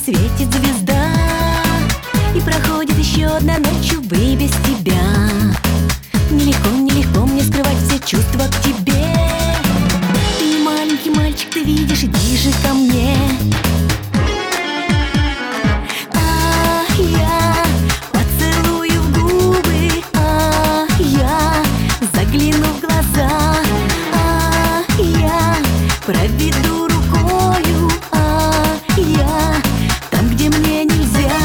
светит звезда, и проходит еще одна ночь, увы, без тебя. Нелегко, нелегко мне скрывать все чувства к тебе. Ты не маленький мальчик, ты видишь, иди же ко мне. Я поцелую в губы, я загляну в глаза, я проведу рукою, я там, где мне нельзя,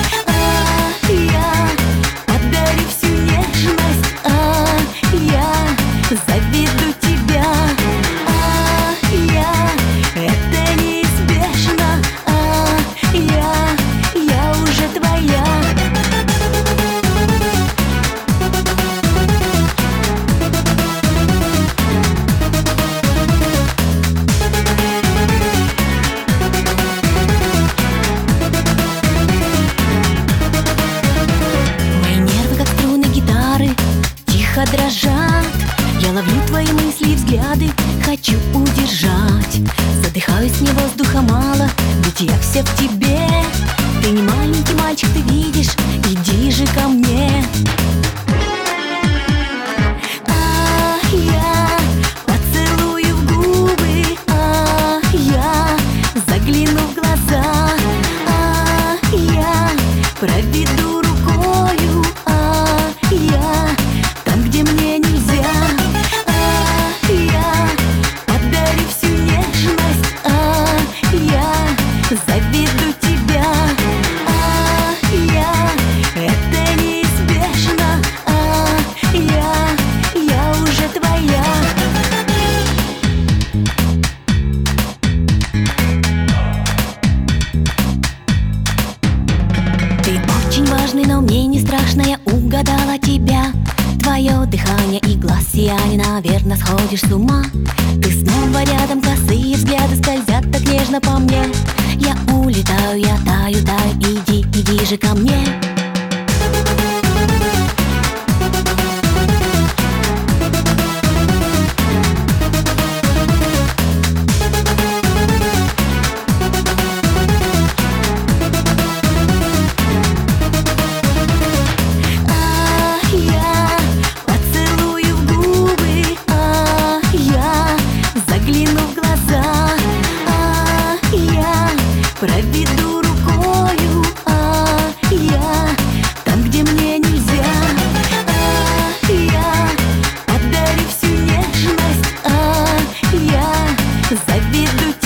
я подарю всю нежность, я заведу тебя, это неизбежно, я уже твоя. Мои нервы, как струны гитары, тихо дрожат. Я ловлю твои мысли и взгляды, хочу удержать. Задыхаюсь, мне воздуха мало, ведь я вся в тебе. Ты не маленький мальчик, ты видишь, иди же ко мне. Я поцелую в губы, я загляну в глаза, я проведу рукою, я там, где мне нельзя, я подарю всю нежность, я заведу тебя, это неизбежно, я уже твоя. Ты очень важный, но мне не страшно, я угадала тебя. Твое дыхание и глаз сияние, наверное, сходишь с ума. Ты снова рядом, косые взгляды скользят так нежно по мне. Я улетаю, я таю, таю, иди, иди же ко мне. Я поцелую в губы, я загляну в глаза, я проведу рукою, я там, где мне нельзя, я подарю всю нежность, я заведу